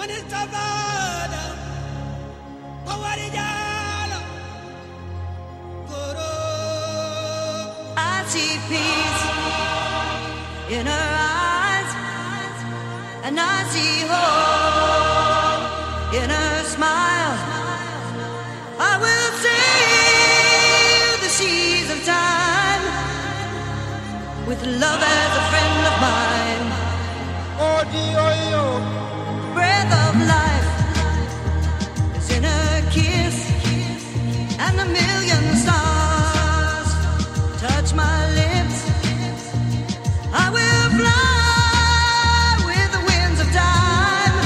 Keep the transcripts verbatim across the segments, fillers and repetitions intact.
I see peace in her eyes, and I see hope in her smile. I will sail the seas of time with love as a friend of mine. The breath of life is in her kiss, and a million stars touch my lips. I will fly with the winds of time.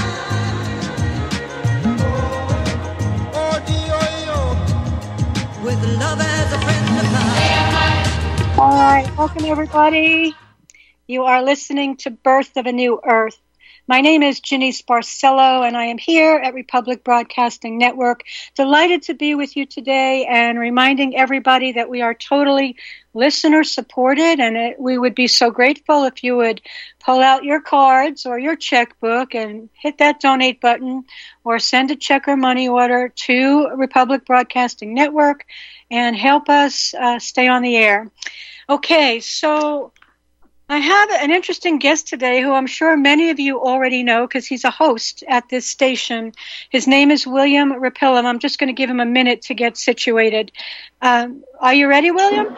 With love as a friend of mine. All right, welcome everybody. You are listening to Birth of a New Earth. My name is Janice Barcelo, and I am here at Republic Broadcasting Network. Delighted to be with you today and reminding everybody that we are totally listener-supported, and it, we would be so grateful if you would pull out your cards or your checkbook and hit that donate button or send a check or money order to Republic Broadcasting Network and help us uh, stay on the air. Okay, so I have an interesting guest today who I'm sure many of you already know because he's a host at this station. His name is William Rapilum. I'm just going to give him a minute to get situated. Um, are you ready, William?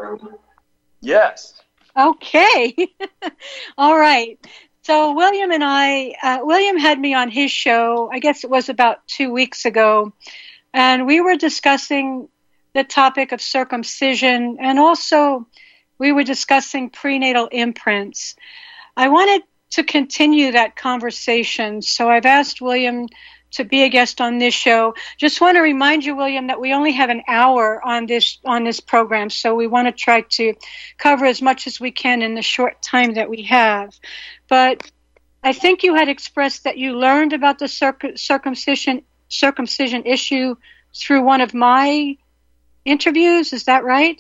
Yes. Okay. All right. So William and I, uh, William had me on his show, I guess it was about two weeks ago, and we were discussing the topic of circumcision, and also we were discussing prenatal imprints. I wanted to continue that conversation, so I've asked William to be a guest on this show. Just want to remind you, William, that we only have an hour on this on this program, so we want to try to cover as much as we can in the short time that we have. But I think you had expressed that you learned about the circ- circumcision circumcision issue through one of my interviews. Is that right?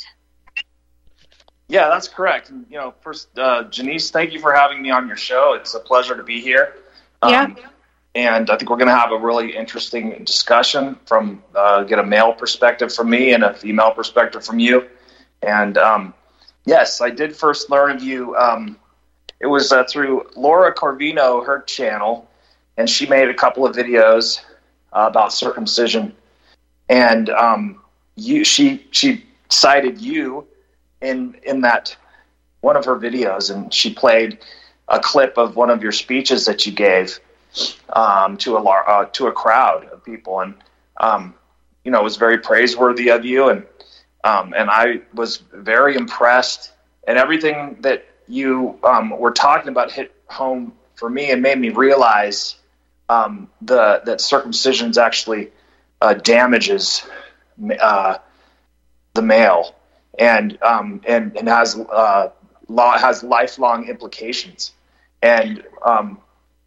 Yeah, that's correct. You know, first, uh, Janice, thank you for having me on your show. It's a pleasure to be here. Um, yeah. And I think we're going to have a really interesting discussion from uh, get a male perspective from me and a female perspective from you. And um, yes, I did first learn of you. Um, it was uh, through Laura Corvino, her channel, and she made a couple of videos uh, about circumcision. And um, you, she she cited you in in that one of her videos, and she played a clip of one of your speeches that you gave um, to a uh, to a crowd of people, and um, you know, it was very praiseworthy of you, and um, and I was very impressed, and everything that you um, were talking about hit home for me and made me realize um, the that circumcision actually uh, damages uh, the male. And um and, and has uh law has lifelong implications. And um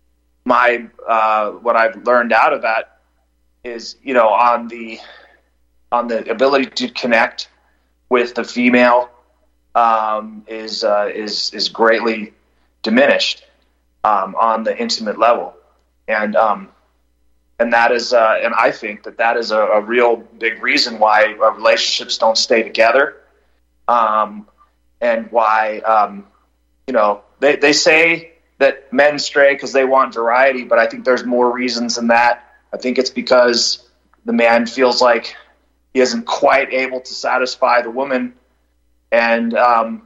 my uh what I've learned out of that is, you know, on the on the ability to connect with the female um is uh is is greatly diminished um on the intimate level. And um and that is uh and I think that that is a, a real big reason why uh, relationships don't stay together. Um, and why, um, you know, they, they say that men stray because they want variety, but I think there's more reasons than that. I think it's because the man feels like he isn't quite able to satisfy the woman. And um,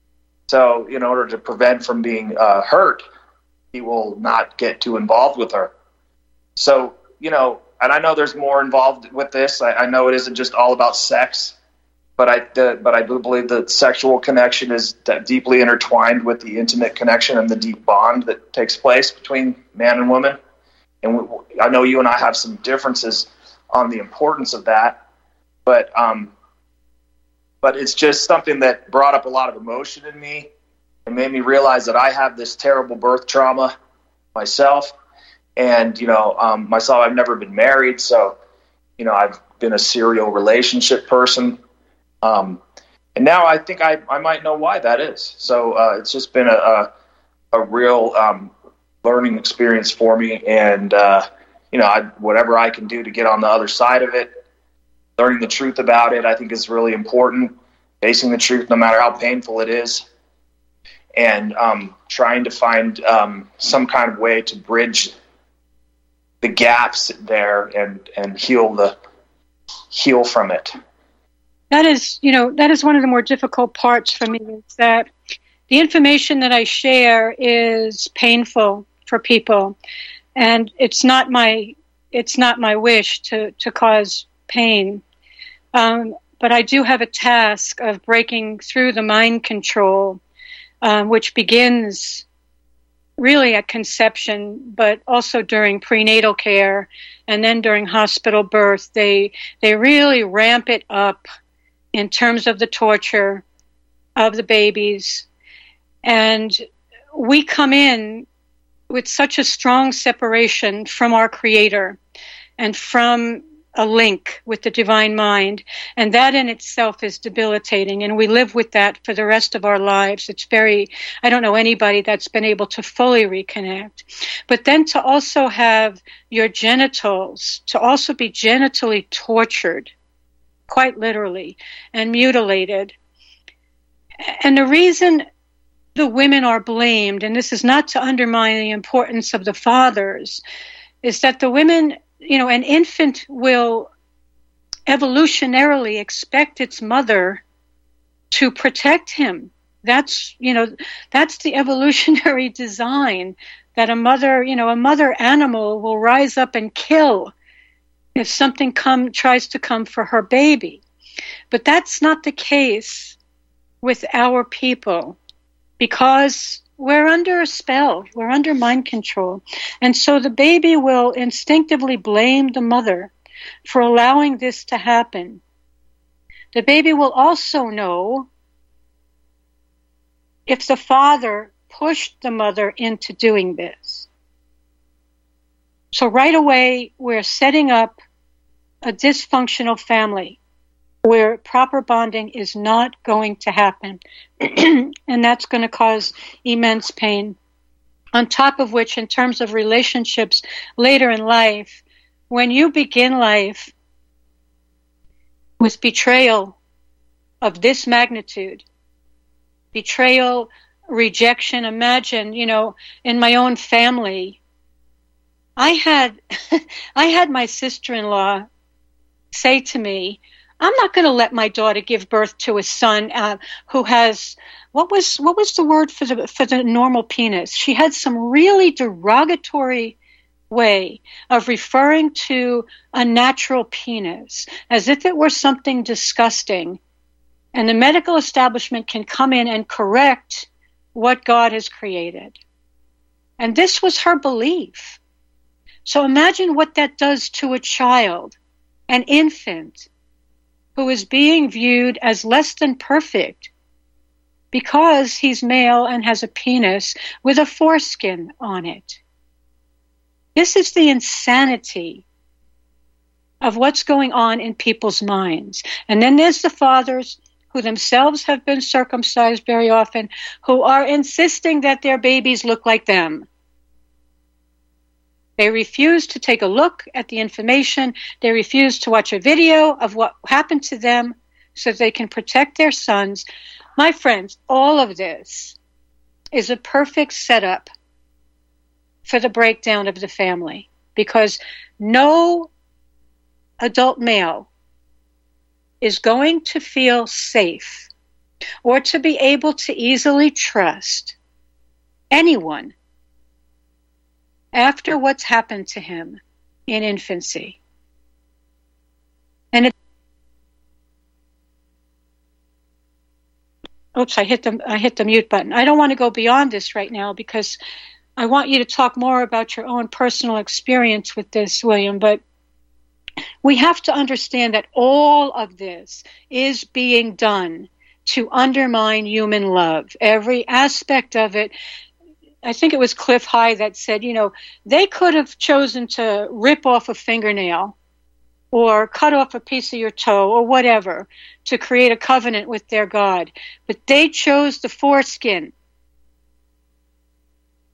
so in order to prevent from being uh, hurt, he will not get too involved with her. So, you know, and I know there's more involved with this. I, I know it isn't just all about sex. But I, the, but I do believe that sexual connection is deeply intertwined with the intimate connection and the deep bond that takes place between man and woman. And we, I know you and I have some differences on the importance of that, but um, but it's just something that brought up a lot of emotion in me and made me realize that I have this terrible birth trauma myself. And you know, um, myself, I've never been married, so you know, I've been a serial relationship person. Um, and now I think I, I might know why that is. So uh, it's just been a, a, a real um, learning experience for me. And, uh, you know, I, whatever I can do to get on the other side of it, learning the truth about it, I think is really important. Facing the truth, no matter how painful it is, and um, trying to find um, some kind of way to bridge the gaps there and, and heal the heal from it. That is, you know, that is one of the more difficult parts for me, is that the information that I share is painful for people, and it's not my it's not my wish to, to cause pain. Um, but I do have a task of breaking through the mind control, um, which begins really at conception, but also during prenatal care and then during hospital birth. They they really ramp it up in terms of the torture of the babies. And we come in with such a strong separation from our Creator and from a link with the divine mind, and that in itself is debilitating, and we live with that for the rest of our lives. It's very, I don't know anybody that's been able to fully reconnect. But then to also have your genitals, to also be genitally tortured, quite literally, and mutilated. And the reason the women are blamed, and this is not to undermine the importance of the fathers, is that the women, you know, an infant will evolutionarily expect its mother to protect him. That's, you know, that's the evolutionary design, that a mother, you know, a mother animal will rise up and kill if something come tries to come for her baby. But that's not the case with our people, because we're under a spell. We're under mind control. And so the baby will instinctively blame the mother for allowing this to happen. The baby will also know if the father pushed the mother into doing this. So right away, we're setting up a dysfunctional family where proper bonding is not going to happen. And that's going to cause immense pain. On top of which, in terms of relationships later in life, when you begin life with betrayal of this magnitude, betrayal, rejection, imagine, you know, in my own family, I had, I had my sister-in-law say to me, I'm not going to let my daughter give birth to a son uh, who has, what was what was the word for the for the normal penis? She had some really derogatory way of referring to a natural penis as if it were something disgusting. And the medical establishment can come in and correct what God has created. And this was her belief. So imagine what that does to a child, an infant, who is being viewed as less than perfect because he's male and has a penis with a foreskin on it. This is the insanity of what's going on in people's minds. And then there's the fathers who themselves have been circumcised very often, who are insisting that their babies look like them. They refuse to take a look at the information. They refuse to watch a video of what happened to them so they can protect their sons. My friends, all of this is a perfect setup for the breakdown of the family, because no adult male is going to feel safe or to be able to easily trust anyone after what's happened to him in infancy. And it, oops, I hit the I hit the mute button. I don't want to go beyond this right now because I want you to talk more about your own personal experience with this, William, but we have to understand that all of this is being done to undermine human love. Every aspect of it. I think it was Cliff High that said, you know, they could have chosen to rip off a fingernail or cut off a piece of your toe or whatever to create a covenant with their God. But they chose the foreskin.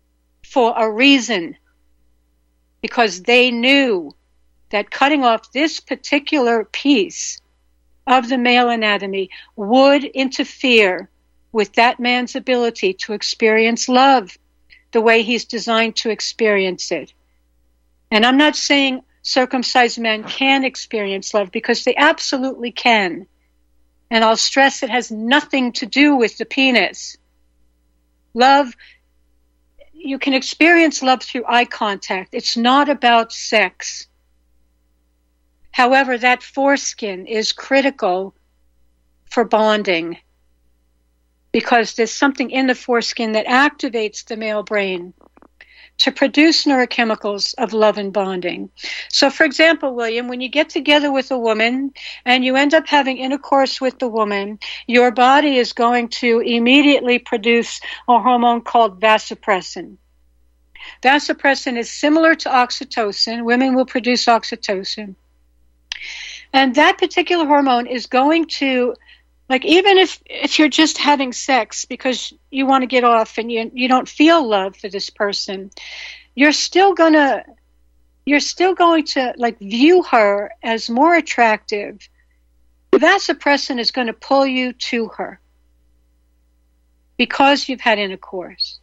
for a reason, because they knew that cutting off this particular piece of the male anatomy would interfere with that man's ability to experience love the way he's designed to experience it. And I'm not saying circumcised men can experience love, because they absolutely can. And I'll stress it has nothing to do with the penis. Love, you can experience love through eye contact. It's not about sex. However, that foreskin is critical for bonding, because there's something in the foreskin that activates the male brain to produce neurochemicals of love and bonding. So, for example, William, when you get together with a woman and you end up having intercourse with the woman, your body is going to immediately produce a hormone called vasopressin. Vasopressin is similar to oxytocin. Women will produce oxytocin. And that particular hormone is going to, like, even if, if you're just having sex because you want to get off and you you don't feel love for this person, you're still gonna you're still going to like view her as more attractive. The vasopressin is going to pull you to her because you've had intercourse.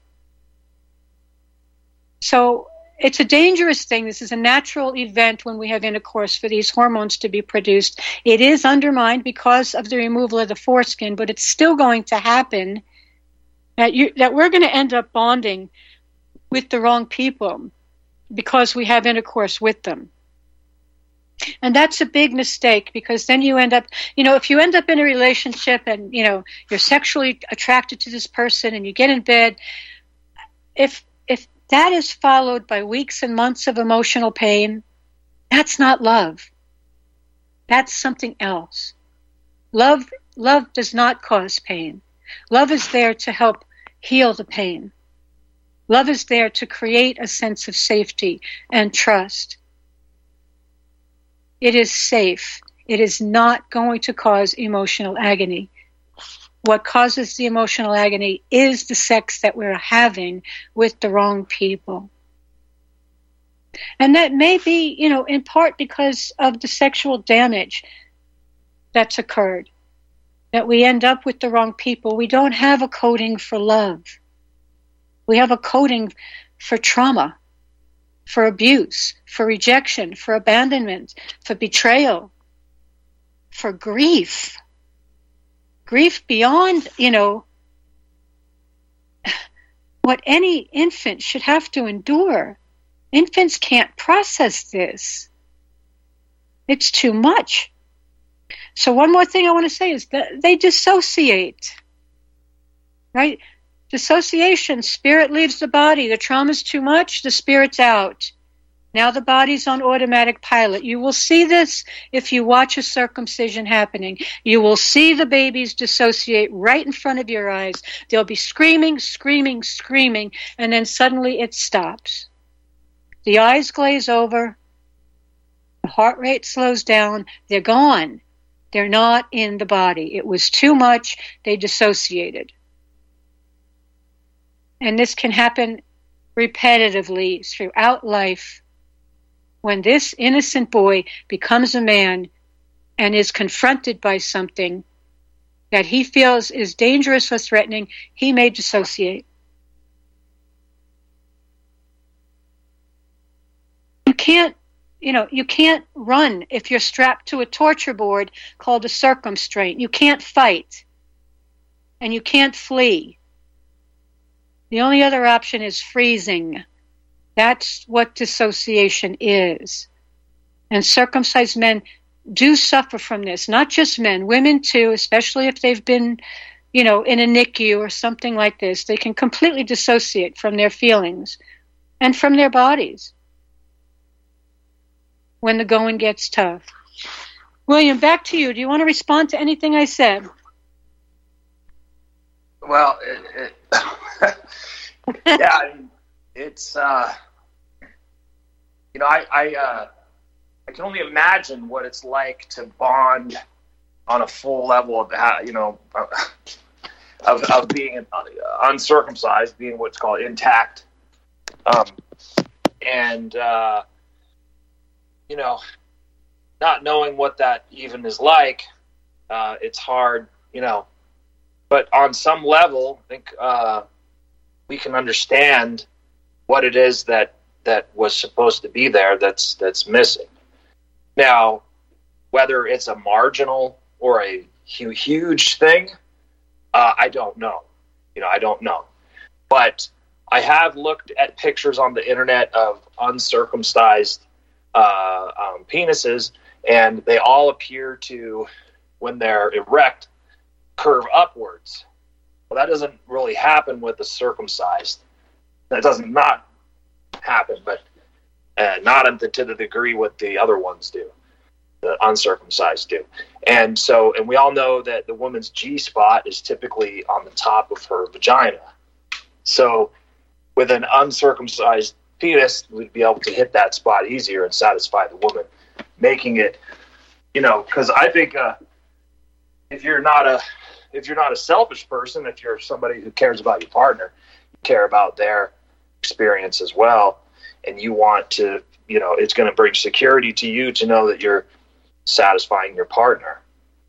So it's a dangerous thing. This is a natural event when we have intercourse for these hormones to be produced. It is undermined because of the removal of the foreskin, but it's still going to happen. That, you, that we're going to end up bonding with the wrong people because we have intercourse with them. And that's a big mistake, because then you end up, you know, if you end up in a relationship and, you know, you're sexually attracted to this person and you get in bed, if if that is followed by weeks and months of emotional pain, that's not love. That's something else. Love, love does not cause pain. Love is there to help heal the pain. Love is there to create a sense of safety and trust. It is safe. It is not going to cause emotional agony. What causes the emotional agony is the sex that we're having with the wrong people. And that may be, you know, in part because of the sexual damage that's occurred, that we end up with the wrong people. We don't have a coding for love. We have a coding for trauma, for abuse, for rejection, for abandonment, for betrayal, for grief. Grief beyond, you know, what any infant should have to endure. Infants can't process this. It's too much. So one more thing I want to say is that they dissociate, right? Dissociation, spirit leaves the body. The trauma's too much, the spirit's out. Now the body's on automatic pilot. You will see this if you watch a circumcision happening. You will see the babies dissociate right in front of your eyes. They'll be screaming, screaming, screaming, and then suddenly it stops. The eyes glaze over. The heart rate slows down. They're gone. They're not in the body. It was too much. They dissociated. And this can happen repetitively throughout life. When this innocent boy becomes a man and is confronted by something that he feels is dangerous or threatening, he may dissociate. You can't, you know, you can't run if you're strapped to a torture board called a circumstraint. You can't fight. And you can't flee. The only other option is freezing. That's what dissociation is. And circumcised men do suffer from this. Not just men, women too, especially if they've been, you know, in a N I C U or something like this. They can completely dissociate from their feelings and from their bodies when the going gets tough. William, back to you. Do you want to respond to anything I said? Well, it, it yeah, it's... Uh, You know, I I, uh, I can only imagine what it's like to bond on a full level of, you know, of of being uncircumcised, being what's called intact, Um, and, uh, you know, not knowing what that even is like, uh, it's hard, you know. But on some level, I think uh, we can understand what it is that, that was supposed to be there that's that's missing. Now, whether it's a marginal or a hu- huge thing, uh, I don't know. You know, I don't know. But I have looked at pictures on the internet of uncircumcised uh, um, penises, and they all appear to, when they're erect, curve upwards. Well, that doesn't really happen with the circumcised. That doesn't not happen, but uh, not to the degree what the other ones do, the uncircumcised do. And so, and we all know that the woman's G-spot is typically on the top of her vagina. So with an uncircumcised penis, we'd be able to hit that spot easier and satisfy the woman, making it, you know, because I think uh, if you're not a if you're not a selfish person, if you're somebody who cares about your partner, you care about their experience as well, and you want to, you know, it's going to bring security to you to know that you're satisfying your partner.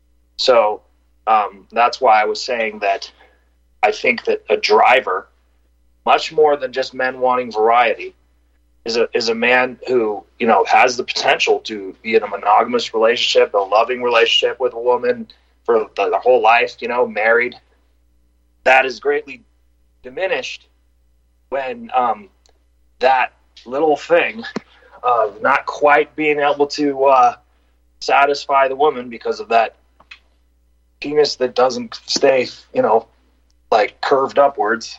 So um, that's why I was saying that I think that a driver, much more than just men wanting variety, is a is a man who, you know, has the potential to be in a monogamous relationship, a loving relationship with a woman for the, the whole life, you know, married. That is greatly diminished when um, that little thing of not quite being able to uh, satisfy the woman because of that penis that doesn't stay, you know, like curved upwards,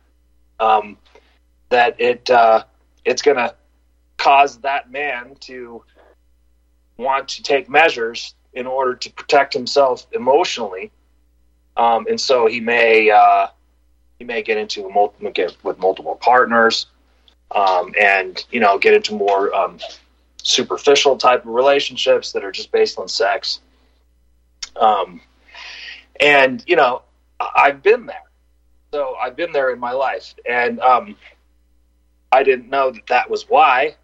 um, that it uh, it's going to cause that man to want to take measures in order to protect himself emotionally, um, and so he may uh, he may get into a multi- get with multiple partners, um, and you know get into more um, superficial type of relationships that are just based on sex. Um, and you know, I've been there, so I've been there in my life, and um, I didn't know that that was why,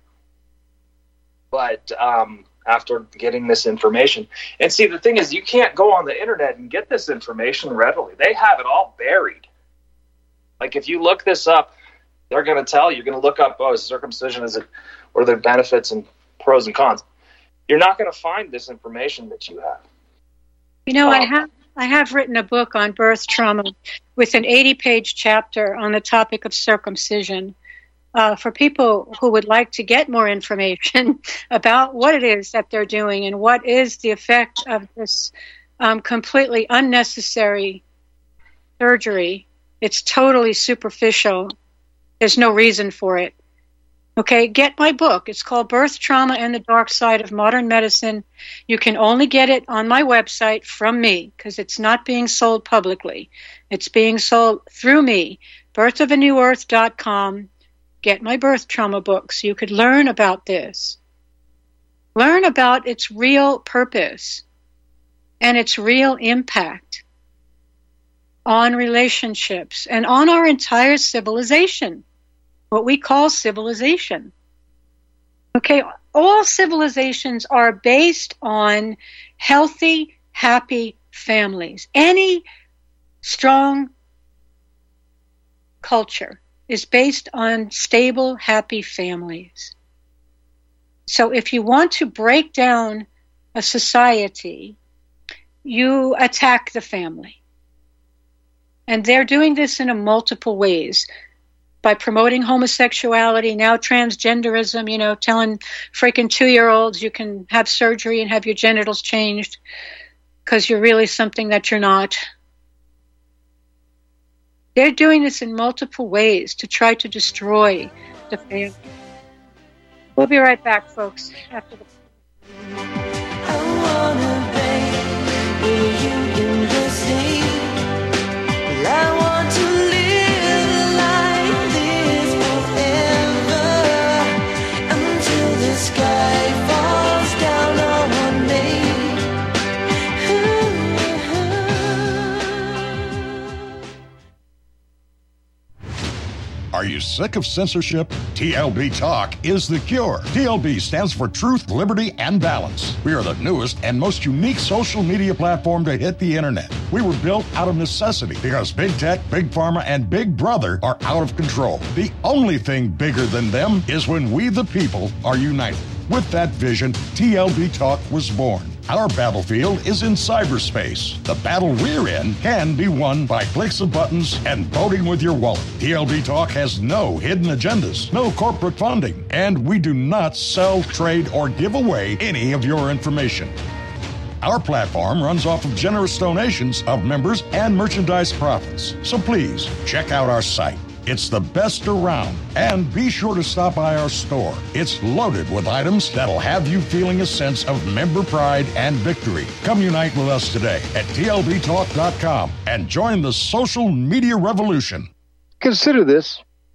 but. Um, after getting this information. And see, the thing is, you can't go on the internet and get this information readily. They have it all buried. Like, if you look this up, they're going to tell you, you're going to look up, oh, circumcision, is it, what are the benefits and pros and cons? You're not going to find this information that you have. You know, um, I have I have written a book on birth trauma with an eighty-page chapter on the topic of circumcision. Uh, for people who would like to get more information about what it is that they're doing and what is the effect of this um, completely unnecessary surgery. It's totally superficial. There's no reason for it. Okay, get my book. It's called Birth Trauma and the Dark Side of Modern Medicine. You can only get it on my website from me because it's not being sold publicly. It's being sold through me, birth of a new earth dot com. Get my birth trauma book so you could learn about this. Learn about its real purpose and its real impact on relationships and on our entire civilization, what we call civilization. Okay, all civilizations are based on healthy, happy families. Any strong culture is based on stable, happy families. So if you want to break down a society, you attack the family. And they're doing this in a multiple ways. By promoting homosexuality, now transgenderism, you know, telling freaking two-year-olds you can have surgery and have your genitals changed because you're really something that you're not. They're doing this in multiple ways to try to destroy the family. We'll be right back, folks, after the... I wanna be with you in the sea. I want to live like this forever until the sky falls down on me. Are you sick of censorship? T L B Talk is the cure. T L B stands for Truth, Liberty, and Balance. We are the newest and most unique social media platform to hit the internet. We were built out of necessity because big tech, big pharma, and big brother are out of control. The only thing bigger than them is when we, the people, are united. With that vision, T L B Talk was born. Our battlefield is in cyberspace. The battle we're in can be won by clicks of buttons and voting with your wallet. T L B Talk has no hidden agendas, no corporate funding, and we do not sell, trade, or give away any of your information. Our platform runs off of generous donations of members and merchandise profits. So please, check out our site. It's the best around. And be sure to stop by our store. It's loaded with items that'll have you feeling a sense of member pride and victory. Come unite with us today at T L B talk dot com and join the social media revolution. Consider this.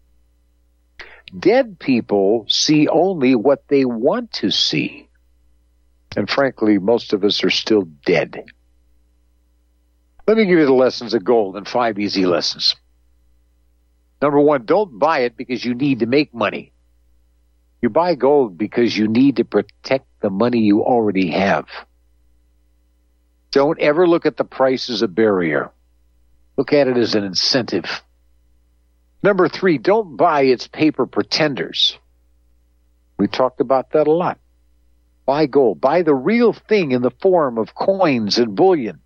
Dead people see only what they want to see. And frankly, most of us are still dead. Let me give you the lessons of gold and five easy lessons. Number one, don't buy it because you need to make money. You buy gold because you need to protect the money you already have. Don't ever look at the price as a barrier. Look at it as an incentive. Number three, don't buy its paper pretenders. We talked about that a lot. Buy gold. Buy the real thing in the form of coins and bullion.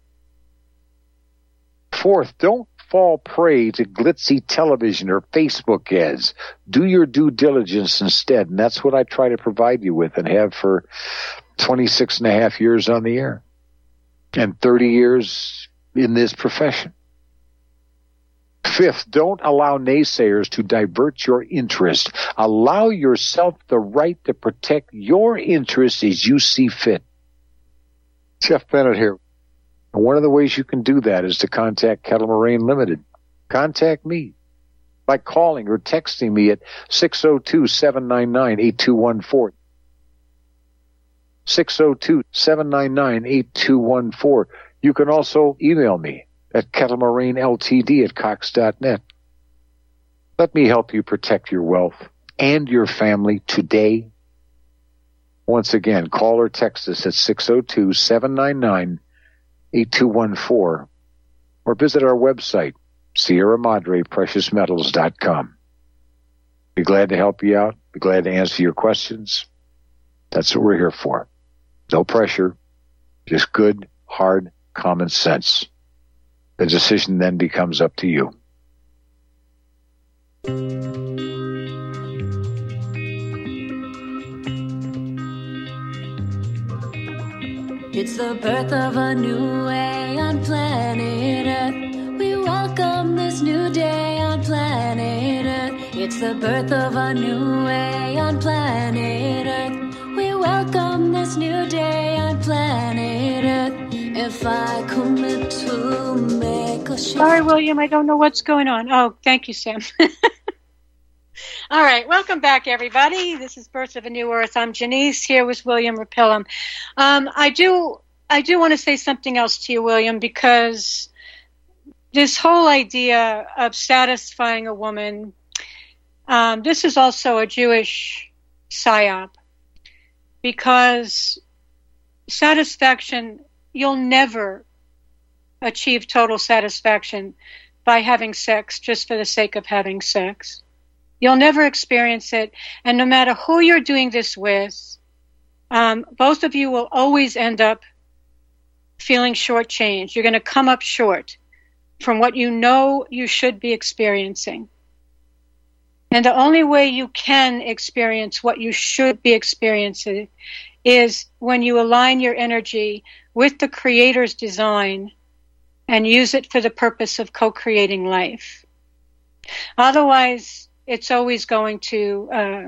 Fourth, don't fall prey to glitzy television or Facebook ads. Do your due diligence instead, and that's what I try to provide you with and have for twenty-six and a half years on the air and thirty years in this profession. Fifth, don't allow naysayers to divert your interest. Allow yourself the right to protect your interests as you see fit. Jeff Bennett here. One of the ways you can do that is to contact Kettle Moraine Limited. Contact me by calling or texting me at six oh two, seven nine nine, eight two one four. six oh two, seven nine nine, eight two one four. You can also email me at kettlemoraineltd at cox dot net. Let me help you protect your wealth and your family today. Once again, call or text us at six oh two, seven nine nine, eight two one four or visit our website, Sierra Madre Precious Metals dot com. Be glad to help you out. Be glad to answer your questions. That's what we're here for. No pressure, just good, hard, common sense. The decision then becomes up to you. It's the birth of a new way on planet Earth. We welcome this new day on planet Earth. It's the birth of a new way on planet Earth. We welcome this new day on planet Earth. If I commit to make a shift. Sorry, William, I don't know what's going on. Oh, thank you, Sam. All right, welcome back, everybody. This is Birth of a New Earth. I'm Janice, here with William Rapillum. Um, I do, I do want to say something else to you, William, because this whole idea of satisfying a woman, um, this is also a Jewish psyop, because satisfaction, you'll never achieve total satisfaction by having sex just for the sake of having sex. You'll never experience it. And no matter who you're doing this with, um, both of you will always end up feeling shortchanged. You're going to come up short from what you know you should be experiencing. And the only way you can experience what you should be experiencing is when you align your energy with the Creator's design and use it for the purpose of co-creating life. Otherwise, it's always going to uh,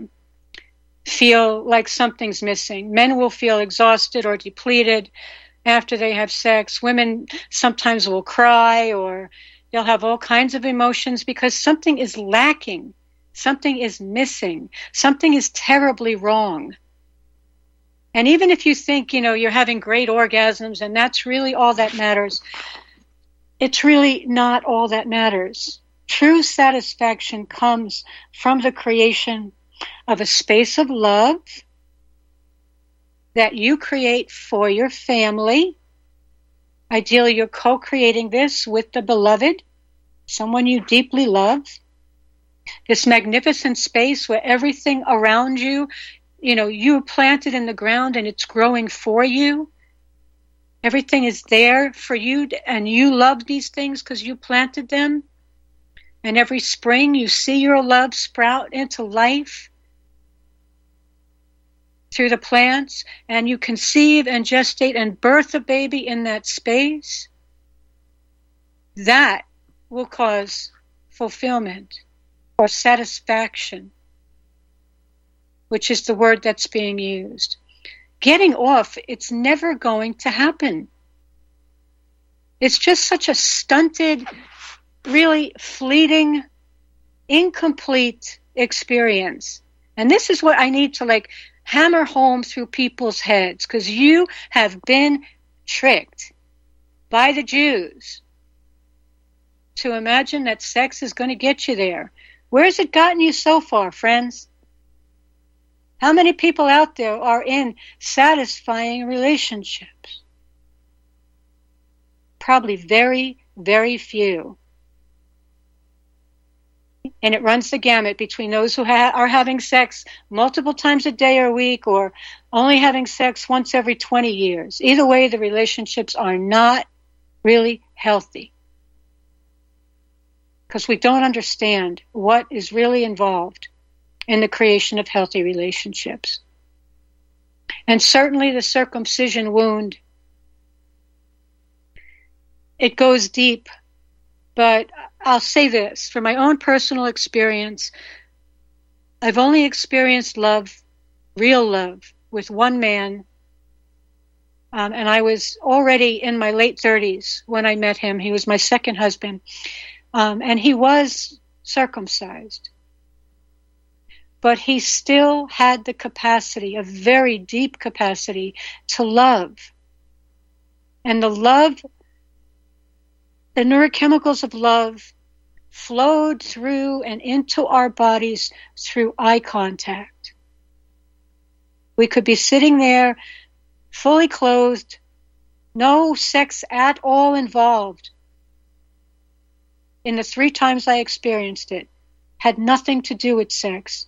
feel like something's missing. Men will feel exhausted or depleted after they have sex. Women sometimes will cry, or they'll have all kinds of emotions because something is lacking. Something is missing. Something is terribly wrong. And even if you think, you know, you're having great orgasms and that's really all that matters, it's really not all that matters. True satisfaction comes from the creation of a space of love that you create for your family. Ideally, you're co-creating this with the beloved, someone you deeply love. This magnificent space where everything around you, you know, you planted in the ground and it's growing for you. Everything is there for you, and you love these things because you planted them. And every spring you see your love sprout into life through the plants, and you conceive and gestate and birth a baby in that space. That will cause fulfillment or satisfaction, which is the word that's being used. Getting off, it's never going to happen. It's just such a stunted, really fleeting, incomplete experience. And this is what I need to like hammer home through people's heads, because you have been tricked by the Jews to imagine that sex is going to get you there. Where's it gotten you so far, friends? How many people out there are in satisfying relationships? Probably very, very few. And it runs the gamut between those who ha- are having sex multiple times a day or a week, or only having sex once every twenty years. Either way, the relationships are not really healthy, because we don't understand what is really involved in the creation of healthy relationships. And certainly the circumcision wound, it goes deep. But I'll say this, from my own personal experience, I've only experienced love, real love, with one man. Um, and I was already in my late thirties when I met him. He was my second husband. Um, and he was circumcised. But he still had the capacity, a very deep capacity, to love. And the love, the neurochemicals of love flowed through and into our bodies through eye contact. We could be sitting there fully clothed, no sex at all involved. In the three times I experienced it, had nothing to do with sex.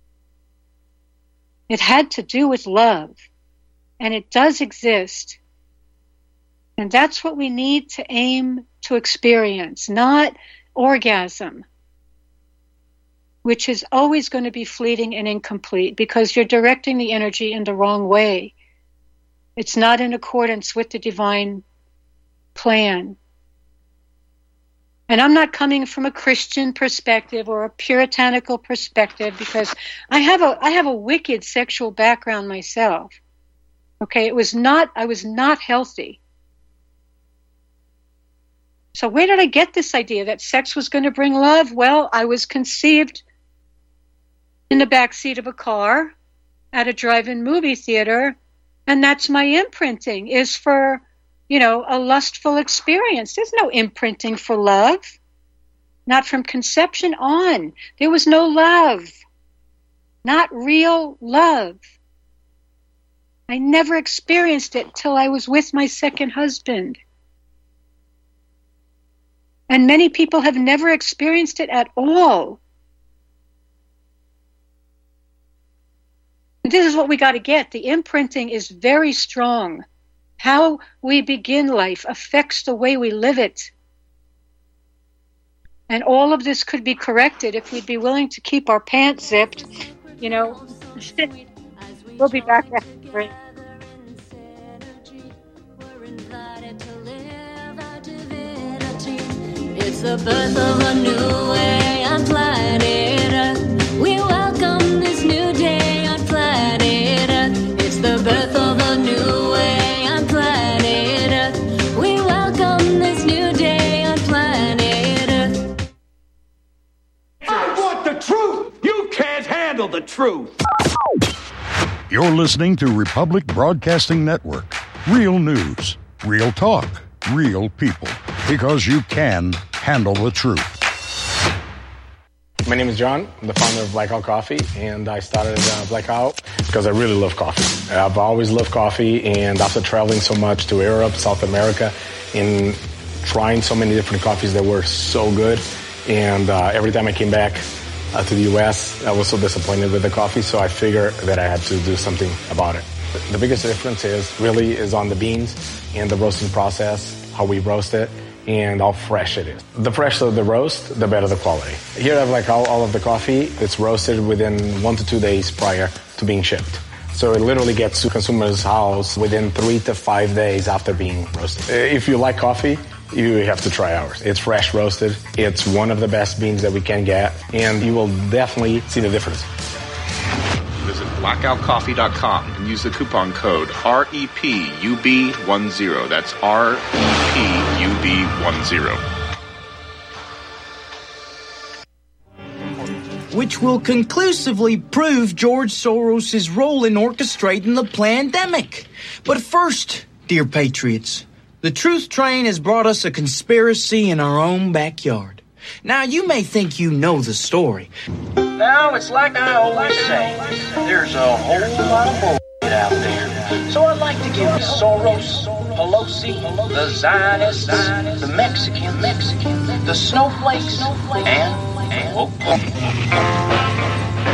It had to do with love, and it does exist. And that's what we need to aim to experience, not orgasm, which is always going to be fleeting and incomplete because you're directing the energy in the wrong way. It's not in accordance with the divine plan. And I'm not coming from a Christian perspective or a puritanical perspective, because I have a I have a wicked sexual background myself. Okay, it was not I was not healthy. So where did I get this idea that sex was going to bring love? Well, I was conceived in the backseat of a car at a drive-in movie theater, and that's my imprinting, is for, you know, a lustful experience. There's no imprinting for love. Not from conception on. There was no love. Not real love. I never experienced it till I was with my second husband. And many people have never experienced it at all. This is what we got to get. The imprinting is very strong. How we begin life affects the way we live it. And all of this could be corrected if we'd be willing to keep our pants zipped. You know, we'll be back after the break. It's the birth of a new way on planet Earth. We welcome this new day on planet Earth. It's the birth of a new way on planet Earth. We welcome this new day on planet Earth. I want the truth! You can't handle the truth! You're listening to Republic Broadcasting Network. Real news, real talk, real people. Because you can handle the truth. My name is John. I'm the founder of Blackout Coffee, and I started uh, Blackout because I really love coffee. I've always loved coffee, and after traveling so much to Europe, South America, and trying so many different coffees that were so good, and uh, every time I came back uh, to the U S, I was so disappointed with the coffee, so I figured that I had to do something about it. The biggest difference is really is on the beans and the roasting process, how we roast it, and how fresh it is. The fresher the roast, the better the quality. Here I have like all, all of the coffee. It's roasted within one to two days prior to being shipped. So it literally gets to consumer's house within three to five days after being roasted. If you like coffee, you have to try ours. It's fresh roasted. It's one of the best beans that we can get, and you will definitely see the difference. Visit blackout coffee dot com and use the coupon code R E P U B ten. That's R E P U B ten. Which will conclusively prove George Soros' role in orchestrating the pandemic. But first, dear patriots, the truth train has brought us a conspiracy in our own backyard. Now, you may think you know the story. Now, it's like I always say, there's a whole lot of bullshit out there. So I'd like to give Soros, Pelosi, the Zionists, the Mexican, Mexican, the snowflakes, and, and Oklahoma.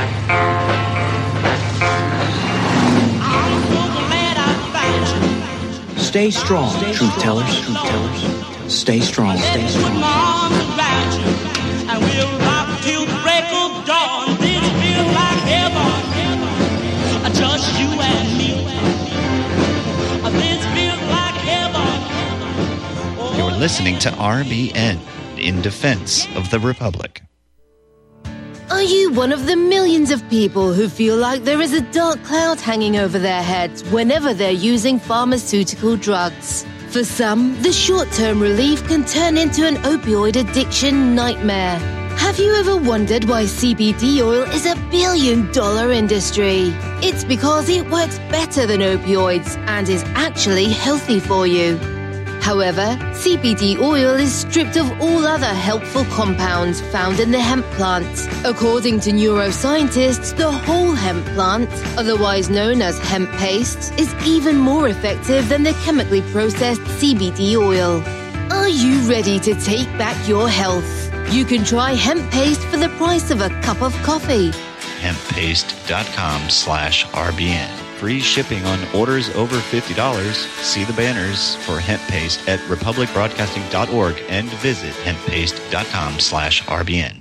Stay strong, truth tellers, truth tellers. Stay strong, stay strong. And we'll rock till the break of dawn. This feels like heaven. Just you and me. This feels like heaven. You're listening to R B N, in defense of the Republic. Are you one of the millions of people who feel like there is a dark cloud hanging over their heads whenever they're using pharmaceutical drugs? For some, the short-term relief can turn into an opioid addiction nightmare. Have you ever wondered why C B D oil is a billion-dollar industry? It's because it works better than opioids and is actually healthy for you. However, C B D oil is stripped of all other helpful compounds found in the hemp plant. According to neuroscientists, the whole hemp plant, otherwise known as hemp paste, is even more effective than the chemically processed C B D oil. Are you ready to take back your health? You can try hemp paste for the price of a cup of coffee. hemppaste.com slash RBN. Free shipping on orders over fifty dollars. See the banners for hemp paste at republic broadcasting dot org and visit hemppaste.com slash RBN.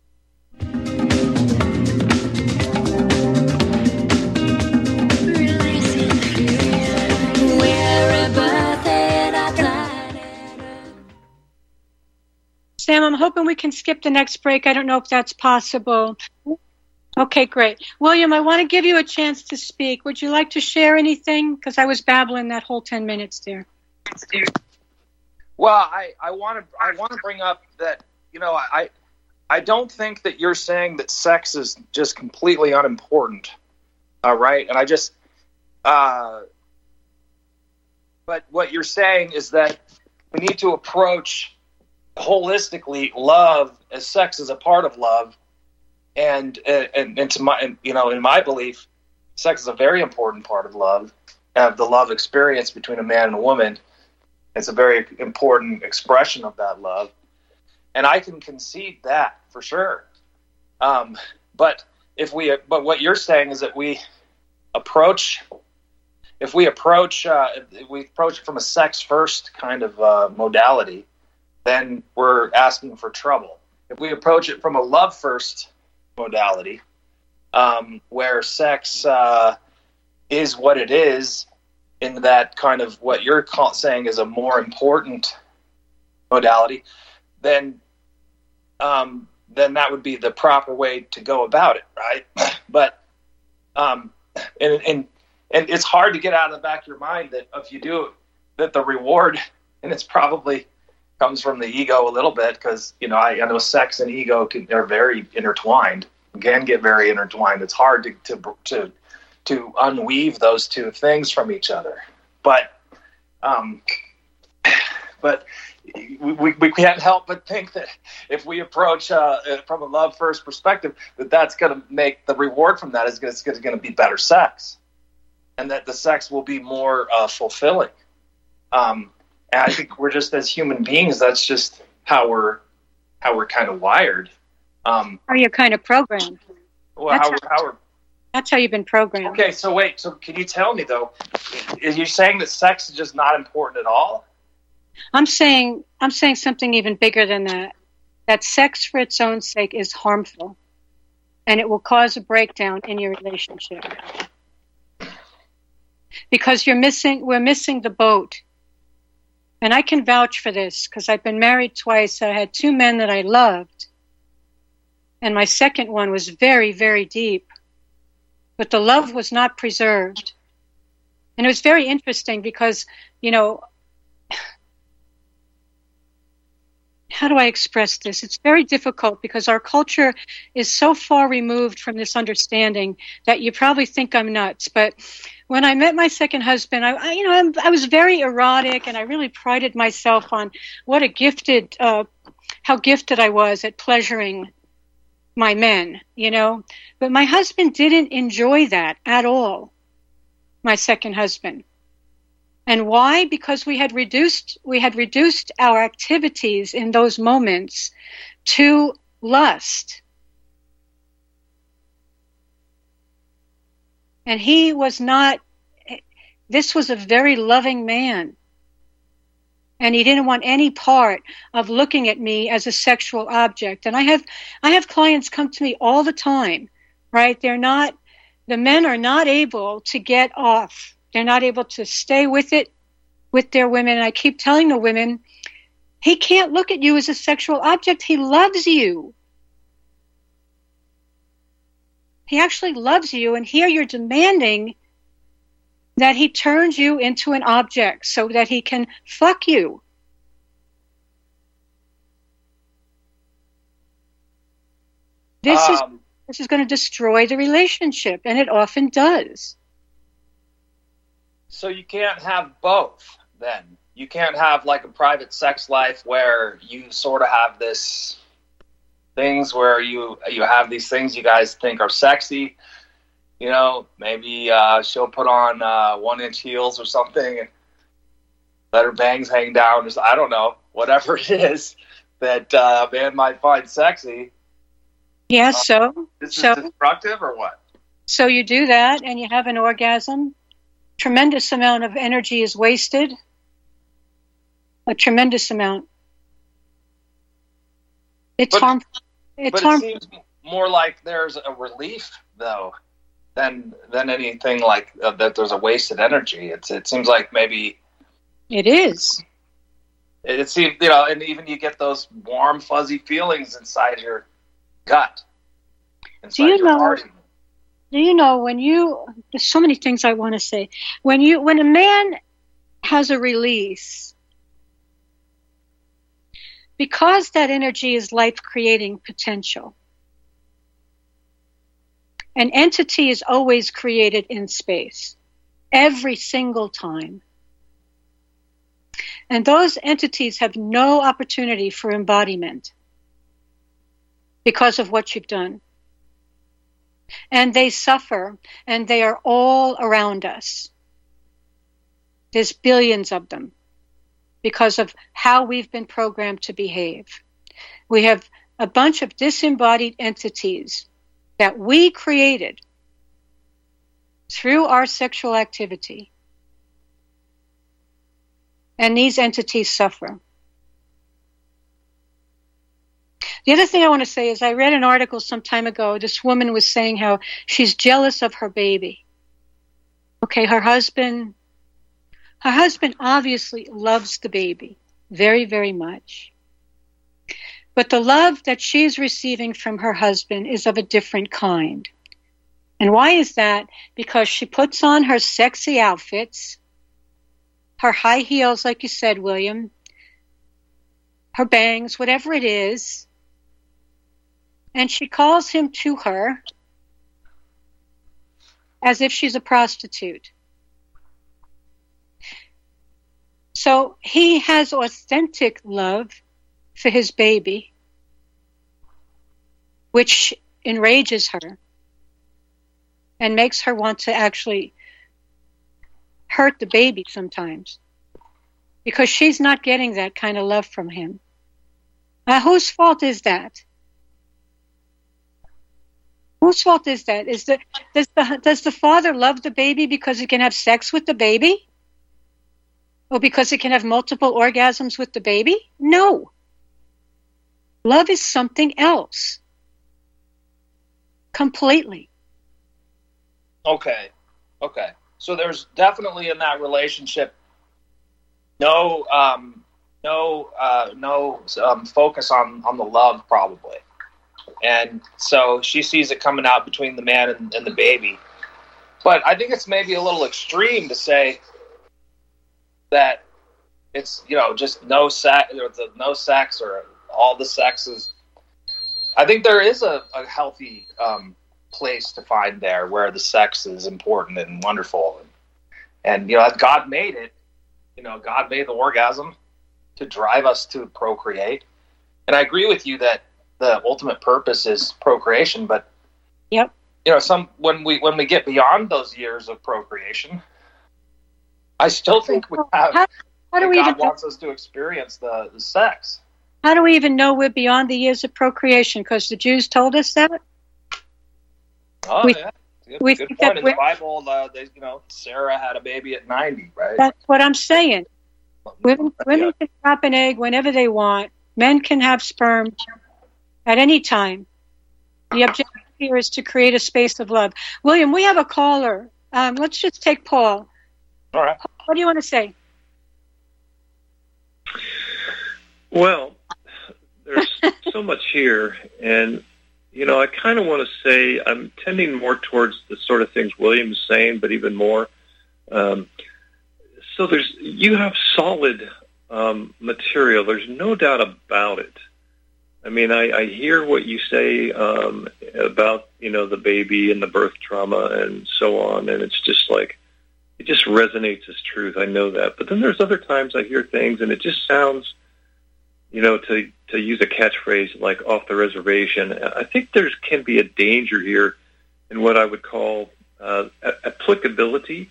Sam, I'm hoping we can skip the next break. I don't know if that's possible. Okay, great. William, I want to give you a chance to speak. Would you like to share anything? Because I was babbling that whole ten minutes there. Well, I, I want to I want to bring up that, you know, I I don't think that you're saying that sex is just completely unimportant, all right? And I just, uh, but what you're saying is that we need to approach holistically love as sex is a part of love. And, and and to my, you know, in my belief, sex is a very important part of love, of the love experience between a man and a woman. It's a very important expression of that love, and I can concede that for sure. Um, but if we, but what you're saying is that we approach, if we approach, uh, if we approach it from a sex first kind of uh, modality, then we're asking for trouble. If we approach it from a love first modality, um, where sex uh, is what it is, in that kind of what you're call- saying is a more important modality, then um, then that would be the proper way to go about it, right? But um, and, and and it's hard to get out of the back of your mind that if you do that, the reward, and it's probably comes from the ego a little bit, because, you know, I, I know sex and ego can, are very intertwined, can get very intertwined. It's hard to, to to to unweave those two things from each other. But um, but we, we can't help but think that if we approach uh, from a love first perspective, that that's going to make the reward from that is going to be better sex, and that the sex will be more uh, fulfilling. Um, and I think we're just, as human beings, that's just how we're how we're kind of wired. Um, or you're kind of programmed. Well, that's how, how, how we're, that's how you've been programmed. Okay, so wait, so can you tell me though, is you saying that sex is just not important at all? I'm saying I'm saying something even bigger than that. That sex for its own sake is harmful, and it will cause a breakdown in your relationship. Because you're missing we're missing the boat. And I can vouch for this because I've been married twice. I had two men that I loved. And my second one was very, very deep. But the love was not preserved. And it was very interesting because, you know, how do I express this? It's very difficult because our culture is so far removed from this understanding that you probably think I'm nuts. But when I met my second husband, I, I you know, I'm, I was very erotic, and I really prided myself on what a gifted, uh, how gifted I was at pleasuring my men, you know. But my husband didn't enjoy that at all, my second husband. And why? Because we had reduced we had reduced our activities in those moments to lust. And he was not, this was a very loving man. And he didn't want any part of looking at me as a sexual object. And I have I have clients come to me all the time, right? They're not, the men are not able to get off. They're not able to stay with it, with their women. And I keep telling the women, he can't look at you as a sexual object. He loves you. He actually loves you. And here you're demanding that he turns you into an object so that he can fuck you. This um, is this is going to destroy the relationship, and it often does. So you can't have both, then. You can't have like a private sex life where you sort of have this things where you you have these things you guys think are sexy. You know, maybe uh, she'll put on uh, one-inch heels or something and let her bangs hang down. Just, I don't know, whatever it is that uh, a man might find sexy. Yeah, uh, so? This so, is destructive or what? So you do that and you have an orgasm. Tremendous amount of energy is wasted. A tremendous amount. It's but, harmful. It's but harmful. It seems more like there's a relief, though, than than anything like uh, that. There's a wasted energy. It's it seems like maybe it is. It, it seems, you know, and even you get those warm, fuzzy feelings inside your gut. Inside do you your know? Party. Do you know when you? There's so many things I want to say. When you, when a man has a release, because that energy is life-creating potential. An entity is always created in space, every single time. And those entities have no opportunity for embodiment because of what you've done. And they suffer, and they are all around us. There's billions of them because of how we've been programmed to behave. We have a bunch of disembodied entities that we created through our sexual activity. And these entities suffer. The other thing I want to say is I read an article some time ago. This woman was saying how she's jealous of her baby. Okay, her husband, her husband obviously loves the baby very, very much. But the love that she's receiving from her husband is of a different kind. And why is that? Because she puts on her sexy outfits, her high heels, like you said, William, her bangs, whatever it is, and she calls him to her as if she's a prostitute. So he has authentic love for his baby, which enrages her and makes her want to actually hurt the baby sometimes, because she's not getting that kind of love from him. Now, whose fault is that? Whose fault is that? Is the does the does the father love the baby because he can have sex with the baby? Or because he can have multiple orgasms with the baby? No. Love is something else. Completely. Okay. Okay. So there's definitely in that relationship no um, no uh, no um, focus on, on the love, probably. And so she sees it coming out between the man and, and the baby. But I think it's maybe a little extreme to say that it's, you know, just no sex, or the no sex, or all the sexes. I think there is a, a healthy um, place to find there where the sex is important and wonderful. And, and, you know, God made it. You know, God made the orgasm to drive us to procreate. And I agree with you that the ultimate purpose is procreation, but yep. You know, some when we when we get beyond those years of procreation, I still think we have. How, how do we God even wants us to experience the, the sex. How do we even know we're beyond the years of procreation? Because the Jews told us that. Oh we, yeah, good, we good think point. that In the we're- Bible, uh, they, you know, Sarah had a baby at ninety, right? That's what I'm saying. Women, women can drop an egg whenever they want. Men can have sperm at any time. The objective here is to create a space of love. William, we have a caller. Um, let's just take Paul. All right. What do you want to say? Well, there's so much here, and, you know, I kind of want to say I'm tending more towards the sort of things William's saying, but even more. Um, so there's you have solid um, material. There's no doubt about it. I mean, I, I hear what you say um, about, you know, the baby and the birth trauma and so on, and it's just like, it just resonates as truth. I know that. But then there's other times I hear things, and it just sounds, you know, to to use a catchphrase like off the reservation. I think there can be a danger here in what I would call uh, applicability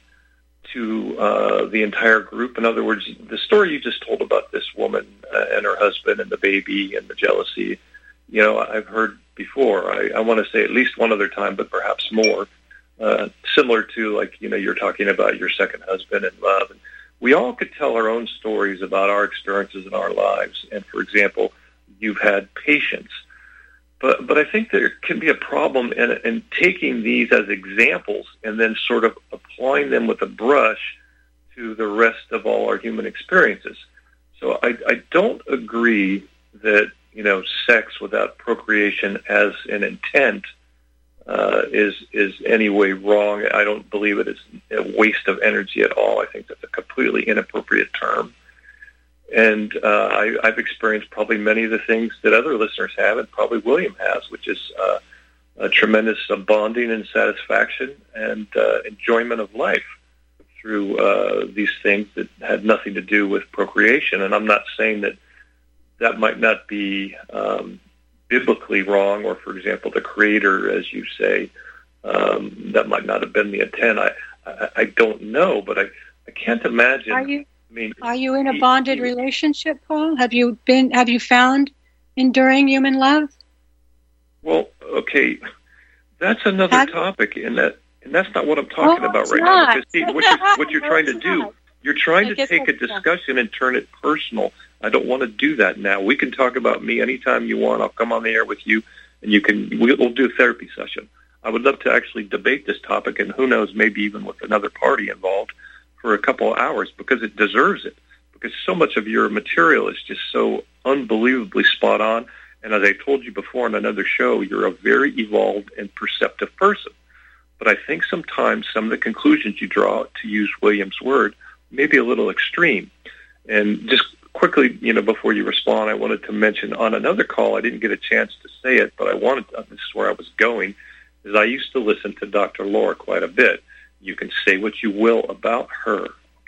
to uh, the entire group. In other words, the story you just told about this woman uh, and her husband and the baby and the jealousy, you know, I've heard before. I, I want to say at least one other time, but perhaps more, uh, similar to, like, you know, you're talking about your second husband and love. And we all could tell our own stories about our experiences in our lives. And, for example, you've had patience. But but I think there can be a problem in, in taking these as examples and then sort of applying them with a brush to the rest of all our human experiences. So I, I don't agree that, you know, sex without procreation as an intent uh, is is any way wrong. I don't believe it is a waste of energy at all. I think that's a completely inappropriate term. And uh, I, I've experienced probably many of the things that other listeners have, and probably William has, which is uh, a tremendous uh, bonding and satisfaction and uh, enjoyment of life through uh, these things that had nothing to do with procreation. And I'm not saying that that might not be um, biblically wrong, or, for example, the Creator, as you say, um, that might not have been the intent. I, I, I don't know, but I, I can't imagine. Are you? I mean, Are you in a bonded relationship, Paul? Have you been? Have you found enduring human love? Well, okay, that's another have topic, and that and that's not what I'm talking oh, about right not. now. Because see, what you're, what you're no, trying to not. do, you're trying I to take a discussion not. and turn it personal. I don't want to do that now. We can talk about me anytime you want. I'll come on the air with you, and you can. We'll do a therapy session. I would love to actually debate this topic, and who knows, maybe even with another party involved, for a couple of hours, because it deserves it. Because so much of your material is just so unbelievably spot on. And as I told you before on another show, you're a very evolved and perceptive person. But I think sometimes some of the conclusions you draw, to use William's word, may be a little extreme. And just quickly, you know, before you respond, I wanted to mention on another call, I didn't get a chance to say it, but I wanted to, this is where I was going, is I used to listen to Doctor Laura quite a bit. You can say what you will about her,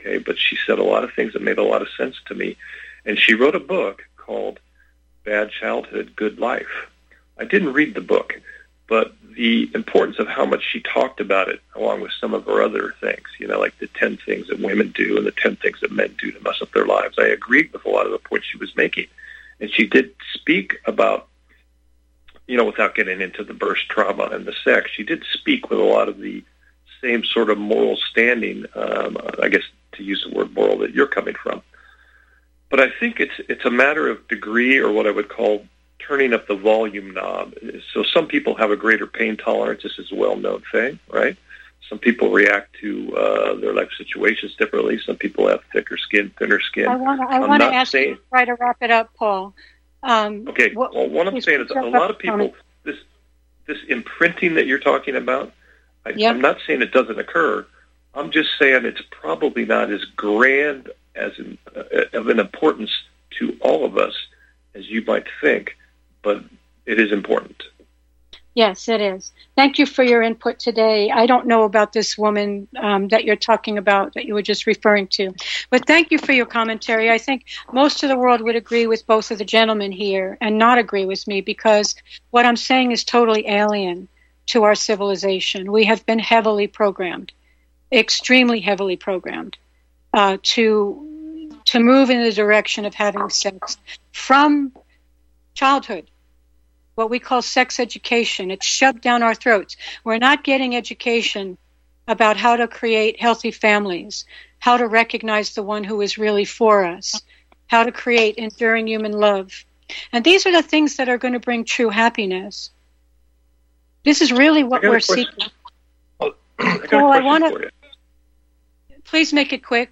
okay? But she said a lot of things that made a lot of sense to me. And she wrote a book called Bad Childhood, Good Life. I didn't read the book, but the importance of how much she talked about it, along with some of her other things, you know, like the ten things that women do and the ten things that men do to mess up their lives. I agreed with a lot of the points she was making. And she did speak about, you know, without getting into the birth trauma and the sex, she did speak with a lot of the same sort of moral standing, um, I guess to use the word moral, that you're coming from. But I think it's it's a matter of degree, or what I would call turning up the volume knob. So some people have a greater pain tolerance. This is a well-known thing, right? Some people react to uh, their life situations differently. Some people have thicker skin, thinner skin. I want to I want to ask saying, you to try to wrap it up, Paul. Um, okay. What, well, what I'm saying is a lot of people, this this imprinting that you're talking about, I, yep. I'm not saying it doesn't occur. I'm just saying it's probably not as grand as in, uh, of an importance to all of us as you might think, but it is important. Yes, it is. Thank you for your input today. I don't know about this woman um, that you're talking about, that you were just referring to, but thank you for your commentary. I think most of the world would agree with both of the gentlemen here and not agree with me, because what I'm saying is totally alien to our civilization. We have been heavily programmed, extremely heavily programmed, uh, to to move in the direction of having sex from childhood. What we call sex education. It's shoved down our throats. We're not getting education about how to create healthy families, how to recognize the one who is really for us, how to create enduring human love. And these are the things that are going to bring true happiness. This is really what we're seeking. Oh, I Paul, I want to... Please make it quick.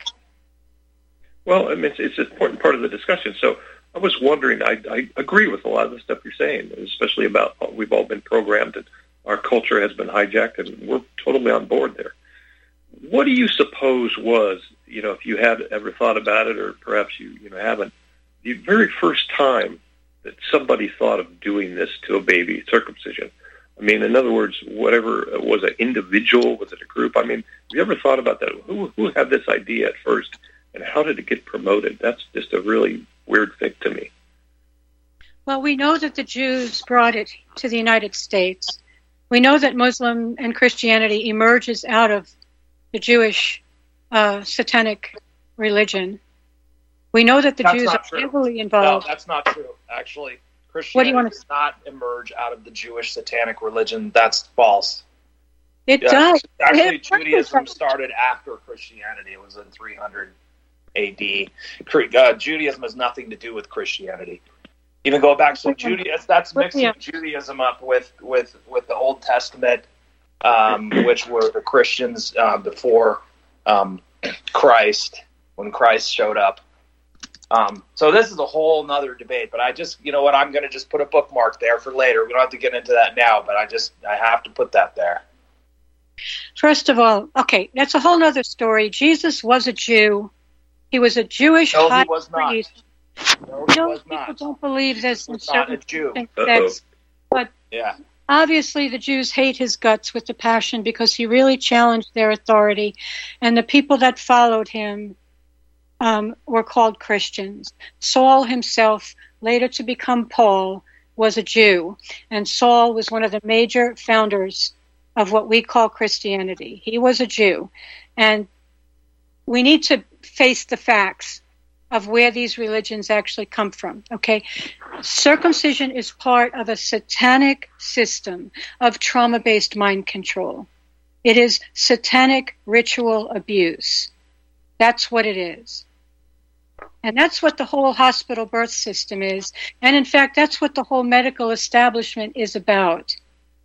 Well, I mean, it's, it's an important part of the discussion. So I was wondering, I, I agree with a lot of the stuff you're saying, especially about we've all been programmed and our culture has been hijacked, and we're totally on board there. What do you suppose was, you know, if you had ever thought about it, or perhaps you, you know, haven't, the very first time that somebody thought of doing this to a baby, circumcision? I mean, in other words, whatever, was it individual? Was it a group? I mean, have you ever thought about that? Who, who had this idea at first, and how did it get promoted? That's just a really weird thing to me. Well, we know that the Jews brought it to the United States. We know that Muslim and Christianity emerges out of the Jewish uh, satanic religion. We know that the that's Jews are true. heavily involved. No, that's not true, actually. Christianity what do you want to does not emerge out of the Jewish satanic religion. That's false. It yeah, does. Actually, it Judaism started after Christianity. It was in three hundred A D. Uh, Judaism has nothing to do with Christianity. Even go back, so Judaism, that's mixing yeah. Judaism up with, with, with the Old Testament, um, which were the Christians uh, before um, Christ, when Christ showed up. Um, so this is a whole nother debate, but I just, you know what, I'm going to just put a bookmark there for later. We don't have to get into that now, but I just, I have to put that there. First of all, okay, that's a whole nother story. Jesus was a Jew. He was a Jewish no, high he was not. priest. No, he no, was people not. don't believe this. He was not a Jew. That's, but yeah. obviously the Jews hate his guts with a passion, because he really challenged their authority, and the people that followed him um, were called Christians. Saul himself, later to become Paul, was a Jew, and Saul was one of the major founders of what we call Christianity. He was a Jew, and we need to face the facts of where these religions actually come from, okay? Circumcision is part of a satanic system of trauma-based mind control. It is satanic ritual abuse. That's what it is. And that's what the whole hospital birth system is. And in fact, that's what the whole medical establishment is about.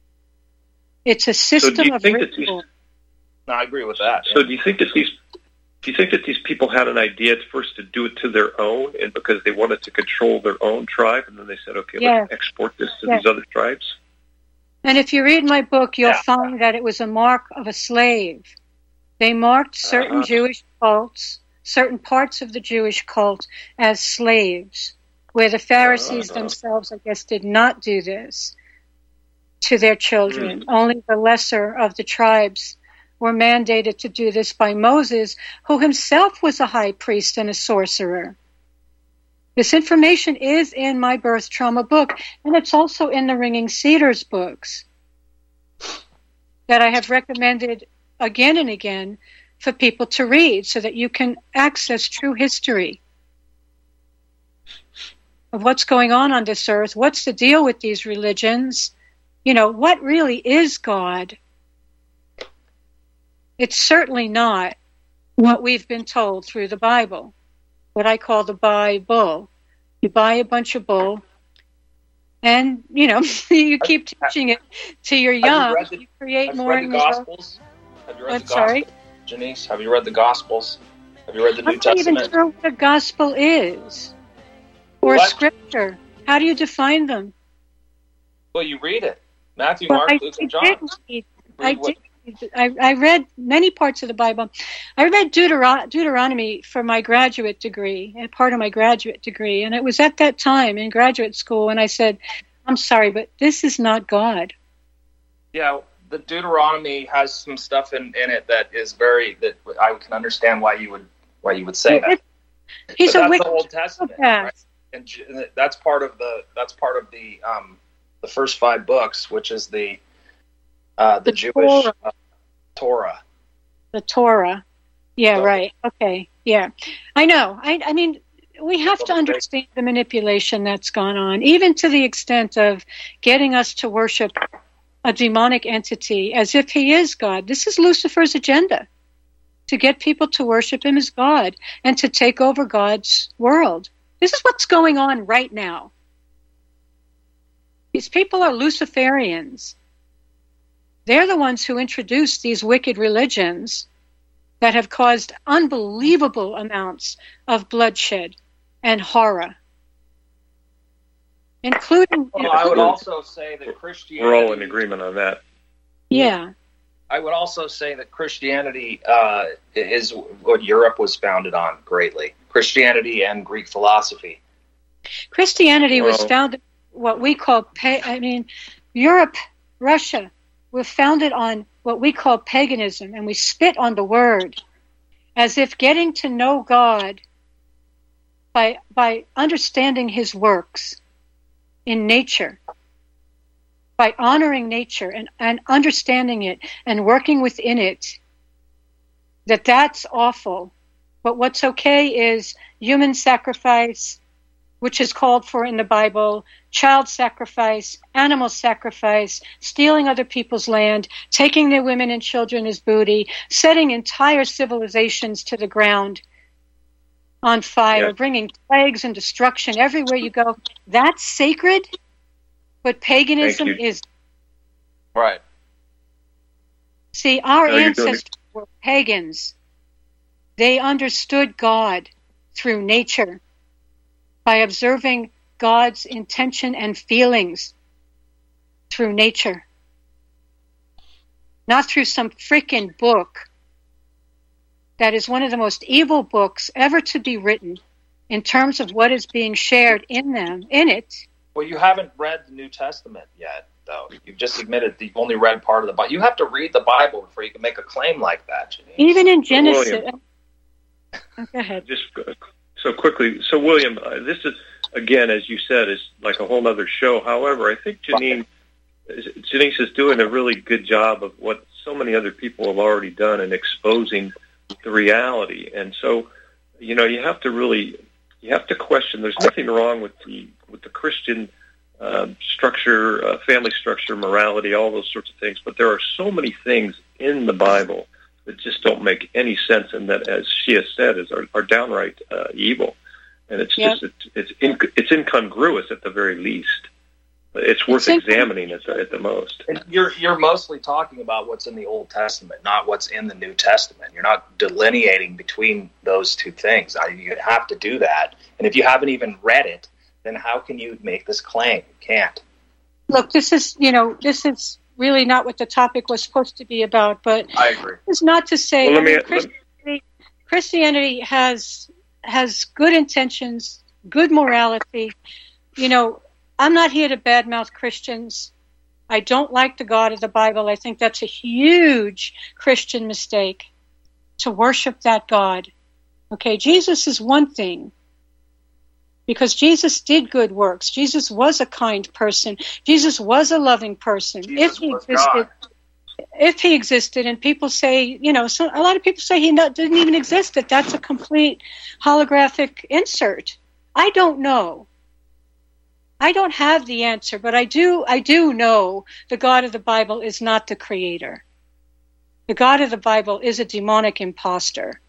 It's a system so of These, ritual. no, I agree with that. So yeah. do you think that these Do you think that these people had an idea at first to do it to their own, and because they wanted to control their own tribe, and then they said, okay, yes. let's export this to yes. these other tribes? And if you read my book, you'll yeah. find that it was a mark of a slave. They marked certain uh-huh. Jewish cults, certain parts of the Jewish cult, as slaves, where the Pharisees uh-huh. themselves, I guess, did not do this to their children. Mm. Only the lesser of the tribes were mandated to do this by Moses, who himself was a high priest and a sorcerer. This information is in my birth trauma book, and it's also in the Ringing Cedars books that I have recommended again and again for people to read so that you can access true history of what's going on on this earth, what's the deal with these religions, you know, what really is God? It's certainly not what we've been told through the Bible, what I call the Bible. You buy a bunch of bull, and, you know, you keep teaching it to your young. You, the, you create more and more. Gospels? Have you read what, the Gospels, sorry? Janice? Have you read the Gospels? Have you read the New I'm not Testament? even sure what a gospel is, or what? a scripture. How do you define them? Well, you read it. Matthew, well, Mark, I, Luke, and I John. Did read, I what, did. I, I read many parts of the Bible. I read Deutero- Deuteronomy for my graduate degree, part of my graduate degree, and it was at that time in graduate school when I said, I'm sorry, but this is not God. Yeah, the Deuteronomy has some stuff in, in it that is very, that I can understand why you would why you would say that. He's but a that's wicked the Old Testament, right? And that's part of the that's part of the um, the first five books, which is the uh, the, the Jewish Torah. Uh, Torah. The Torah. Yeah, so, right. Okay. Yeah. I know. I, I mean, we have to understand the manipulation that's gone on, even to the extent of getting us to worship a demonic entity as if he is God. This is Lucifer's agenda, to get people to worship him as God and to take over God's world. This is what's going on right now. These people are Luciferians. They're the ones who introduced these wicked religions that have caused unbelievable amounts of bloodshed and horror, including... Well, I would also say that Christianity... We're all in agreement on that. Yeah. I would also say that Christianity uh, is what Europe was founded on greatly. Christianity and Greek philosophy. Christianity well, was founded what we call... Pa- I mean, Europe, Russia... We're founded on what we call paganism, and we spit on the word as if getting to know God by by understanding his works in nature, by honoring nature and, and understanding it and working within it, that that's awful. But what's okay is human sacrifice, which is called for in the Bible, child sacrifice, animal sacrifice, stealing other people's land, taking their women and children as booty, setting entire civilizations to the ground on fire, yeah. bringing plagues and destruction everywhere you go. That's sacred, but paganism is... Right. See, our no, ancestors were pagans. They understood God through nature, by observing God's intention and feelings through nature. Not through some frickin' book that is one of the most evil books ever to be written in terms of what is being shared in them, in it. Well, you haven't read the New Testament yet, though. You've just admitted that you've only read part of the Bible. You have to read the Bible before you can make a claim like that, Janine. Even in Genesis. William, oh, go ahead. Just so quickly. So, William, uh, this is, again, as you said, is like a whole other show. However, I think Janine, Janice is doing a really good job of what so many other people have already done in exposing the reality. And so, you know, you have to really, you have to question. There's nothing wrong with the with the Christian uh, structure, uh, family structure, morality, all those sorts of things. But there are so many things in the Bible that just don't make any sense, and that, as she has said, is are, are downright uh, evil. And it's yep. just it's it's, inc- it's incongruous at the very least. It's worth it's examining at the, at the most. And you're you're mostly talking about what's in the Old Testament, not what's in the New Testament. You're not delineating between those two things. I, you have to do that. And if you haven't even read it, then how can you make this claim? You can't. Look, this is you know this is really not what the topic was supposed to be about. But I agree. It's not to say well, I mean, me, Christianity, Christianity has has good intentions, good morality. You know. I'm not here to badmouth Christians. I don't like the God of the Bible. I think that's a huge Christian mistake, to worship that God. Okay, Jesus is one thing, because Jesus did good works. Jesus was a kind person. Jesus was a loving person. Jesus if he was existed, God. if he existed, and people say, you know, so a lot of people say he not, didn't even exist, that that's a complete holographic insert. I don't know. I don't have the answer, but I do I do know the God of the Bible is not the creator. The God of the Bible is a demonic imposter.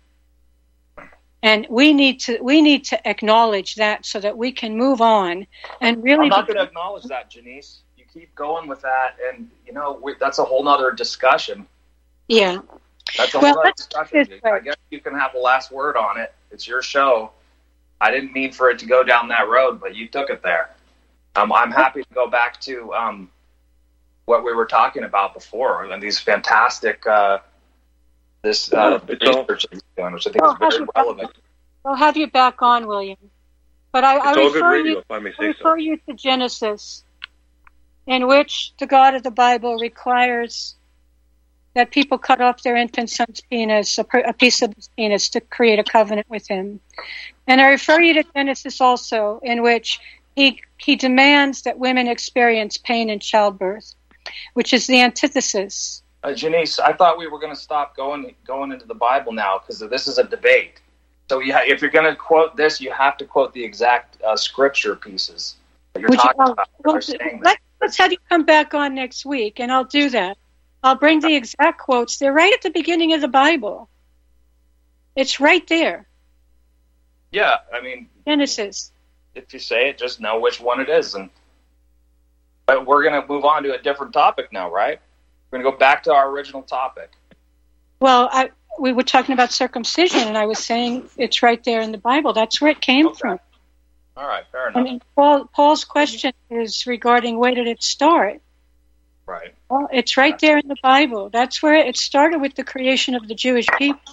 And we need to we need to acknowledge that so that we can move on and really I'm not going to acknowledge that, Janice. You keep going with that, and you know we, that's a whole nother discussion. Yeah. That's a Well, whole other discussion. this way. I guess you can have the last word on it. It's your show. I didn't mean for it to go down that road, but you took it there. Um, I'm happy to go back to um, what we were talking about before, and these fantastic uh, this uh, It's all- research that he's doing, which I think Oh, is very have you- relevant. I'll have you back on, William. But I, I It's all good refer radio, you if I may I say refer you to Genesis, in which the God of the Bible requires that people cut off their infant son's penis, a, per- a piece of his penis, to create a covenant with him. And I refer you to Genesis also, in which he he demands that women experience pain in childbirth, which is the antithesis. Uh, Janice, I thought we were going to stop going going into the Bible now because this is a debate. So you ha- if you're going to quote this, you have to quote the exact uh, scripture pieces that you're Would you- talking oh, about. well, Are saying let, let's have you come back on next week, and I'll do that. I'll bring the exact quotes. They're right at the beginning of the Bible. It's right there, Yeah, I mean, Genesis. if you say it, just know which one it is. And but we're going to move on to a different topic now, right? We're going to go back to our original topic. Well, I, we were talking about circumcision, and I was saying it's right there in the Bible. That's where it came from. All right, fair I enough. mean, Paul, Paul's question is regarding where did it start? Right. Well, it's right there in the Bible. That's where it started, with the creation of the Jewish people.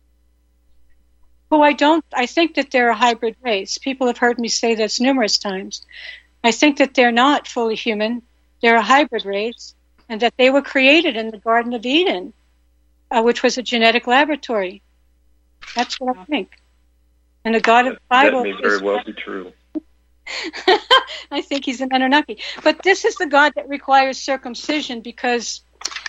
Who I don't, I think that they're a hybrid race. People have heard me say this numerous times. I think that they're not fully human. They're a hybrid race, and that they were created in the Garden of Eden, uh, which was a genetic laboratory. That's what I think. And the God of the Bible That may very is- well be true. I think he's an Anunnaki. But this is the God that requires circumcision, because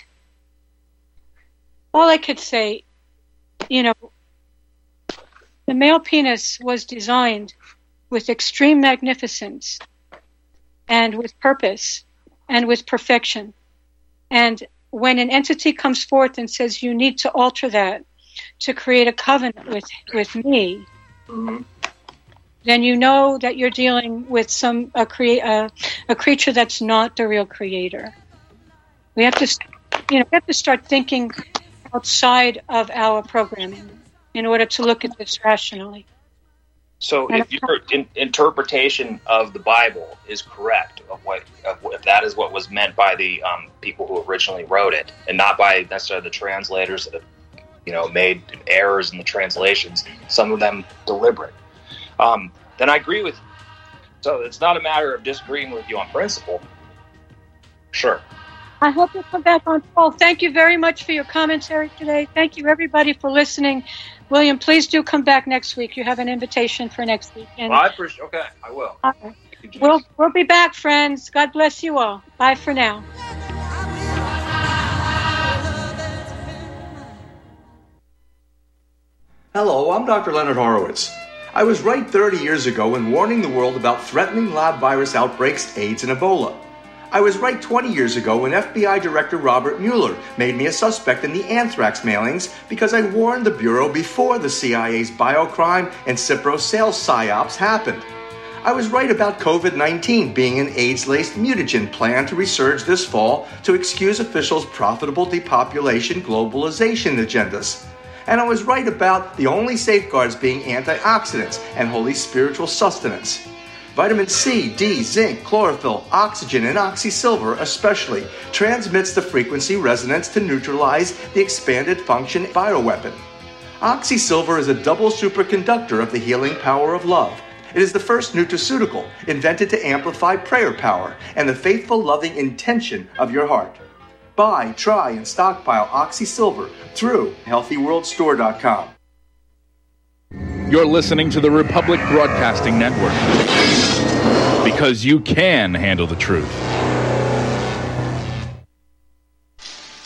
all I could say, you know, the male penis was designed with extreme magnificence and with purpose and with perfection. And when an entity comes forth and says, you need to alter that to create a covenant with, with me, Mm-hmm. then you know that you're dealing with some a, crea- a, a creature that's not the real creator. We have to, you know, we have to start thinking outside of our programming in order to look at this rationally. So if your in, interpretation of the Bible is correct, of what, of what if that is what was meant by the um, people who originally wrote it, and not by necessarily the translators that have, you know, made errors in the translations, some of them deliberate, um, then I agree with you. So it's not a matter of disagreeing with you on principle. Sure. I hope you'll come back on, Paul. Thank you very much for your commentary today. Thank you, everybody, for listening. William, please do come back next week. You have an invitation for next week. And Well, I appreciate. Okay, I will. All right. We'll, we'll be back, friends. God bless you all. Bye for now. Hello, I'm Doctor Leonard Horowitz. I was right thirty years ago in warning the world about threatening lab virus outbreaks, AIDS, and Ebola. I was right twenty years ago when F B I Director Robert Mueller made me a suspect in the anthrax mailings because I warned the Bureau before the C I A's biocrime and Cipro sales psyops happened. I was right about COVID nineteen being an AIDS-laced mutagen planned to resurge this fall to excuse officials' profitable depopulation globalization agendas. And I was right about the only safeguards being antioxidants and holy spiritual sustenance. Vitamin C, D, zinc, chlorophyll, oxygen, and oxysilver especially transmits the frequency resonance to neutralize the expanded function bioweapon. Oxysilver is a double superconductor of the healing power of love, It is the first nutraceutical invented to amplify prayer power and the faithful, loving intention of your heart. Buy, try, and stockpile Oxy Silver through healthy world store dot com. You're listening to the Republic Broadcasting Network, because you can handle the truth.